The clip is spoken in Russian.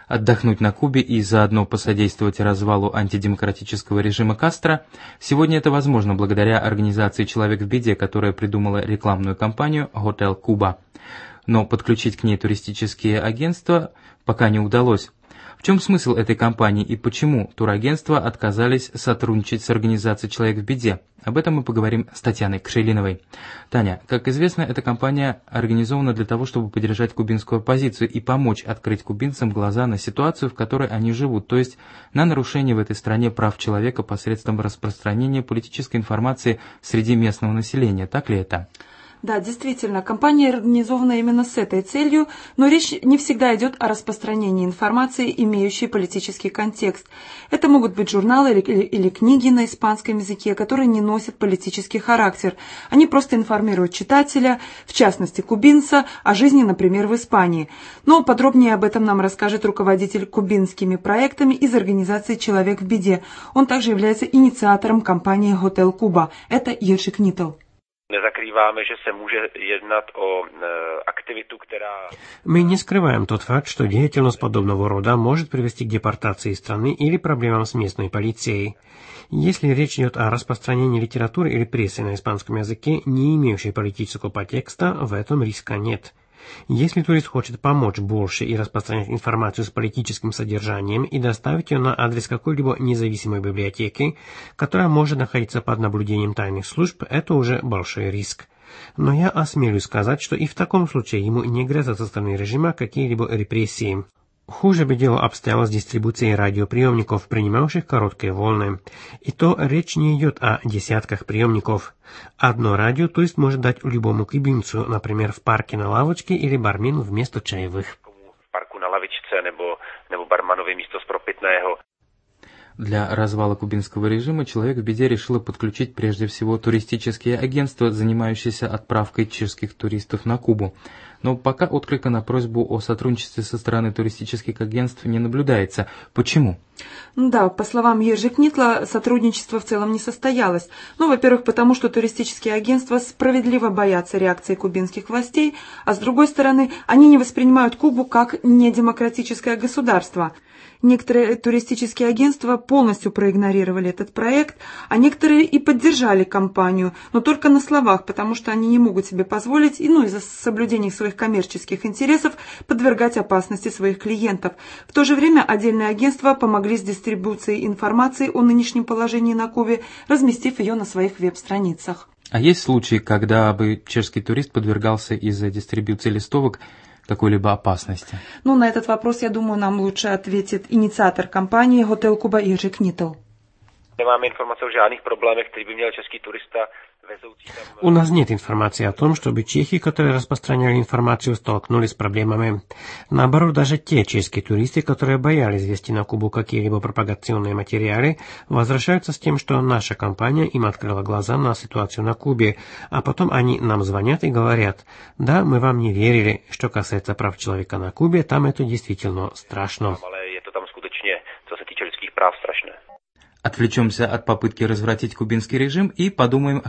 отдохнуть на Кубе и заодно посодействовать развалу антидемократического режима Кастро, сегодня это возможно благодаря организации «Человек в беде», которая придумала рекламную кампанию «Hotel Cuba». Но подключить к ней туристические агентства пока не удалось. В чем смысл этой кампании и почему турагентства отказались сотрудничать с организацией «Человек в беде»? Об этом мы поговорим с Татьяной Кшелиновой. Таня, как известно, эта кампания организована для того, чтобы поддержать кубинскую оппозицию и помочь открыть кубинцам глаза на ситуацию, в которой они живут, то есть на нарушение в этой стране прав человека посредством распространения политической информации среди местного населения. Так ли это? Да, действительно, кампания организована именно с этой целью, но речь не всегда идет о распространении информации, имеющей политический контекст. Это могут быть журналы или книги на испанском языке, которые не носят политический характер. Они просто информируют читателя, в частности кубинца, о жизни, например, в Испании. Но подробнее об этом нам расскажет руководитель кубинскими проектами из организации «Человек в беде». Он также является инициатором кампании «Hotel Cuba». Это Jiří Knitl. Мы не скрываем тот факт, что деятельность подобного рода может привести к депортации страны или проблемам с местной полицией. Если речь идет о распространении литературы или прессы на испанском языке, не имеющей политического подтекста, в этом риска нет. Если турист хочет помочь больше и распространять информацию с политическим содержанием и доставить ее на адрес какой-либо независимой библиотеки, которая может находиться под наблюдением тайных служб, это уже большой риск. Но я осмелюсь сказать, что и в таком случае ему не грозят со стороны режима какие-либо репрессии. Хуже бы дело обстояло с дистрибуцией радиоприемников, принимавших короткие волны. И то речь не идет о десятках приемников. Одно радио турист может дать любому кубинцу, например, в парке на лавочке или бармену вместо чаевых. В парку на лавочке, nebo барменове место с пропитného. Для развала кубинского режима «Человек в беде» решила подключить прежде всего туристические агентства, занимающиеся отправкой чешских туристов на Кубу. Но пока отклика на просьбу о сотрудничестве со стороны туристических агентств не наблюдается. Почему? Да, по словам Jiří Knitla, сотрудничество в целом не состоялось. Во-первых, потому что туристические агентства справедливо боятся реакции кубинских властей, а с другой стороны, они не воспринимают Кубу как недемократическое государство. Некоторые туристические агентства полностью проигнорировали этот проект, а некоторые и поддержали кампанию, но только на словах, потому что они не могут себе позволить, из-за соблюдения своих коммерческих интересов, подвергать опасности своих клиентов. В то же время отдельные агентства помогли с дистрибуцией информации о нынешнем положении на Кубе, разместив ее на своих веб-страницах. А есть случаи, когда бы чешский турист подвергался из-за дистрибуции листовок какой-либо опасности? На этот вопрос, я думаю, нам лучше ответит инициатор кампании «Hotel Cuba» Jiří Knitl. У нас нет информации о том, чтобы чехи, которые распространяли информацию, столкнулись с проблемами. Наоборот, даже те чешские туристы, которые боялись вести на Кубу какие-либо пропагационные материалы, возвращаются с тем, что наша компания им открыла глаза на ситуацию на Кубе, а потом они нам звонят и говорят: да, мы вам не верили, что касается прав человека на Кубе, там это действительно страшно. Отвлечемся от попытки развратить кубинский режим и подумаем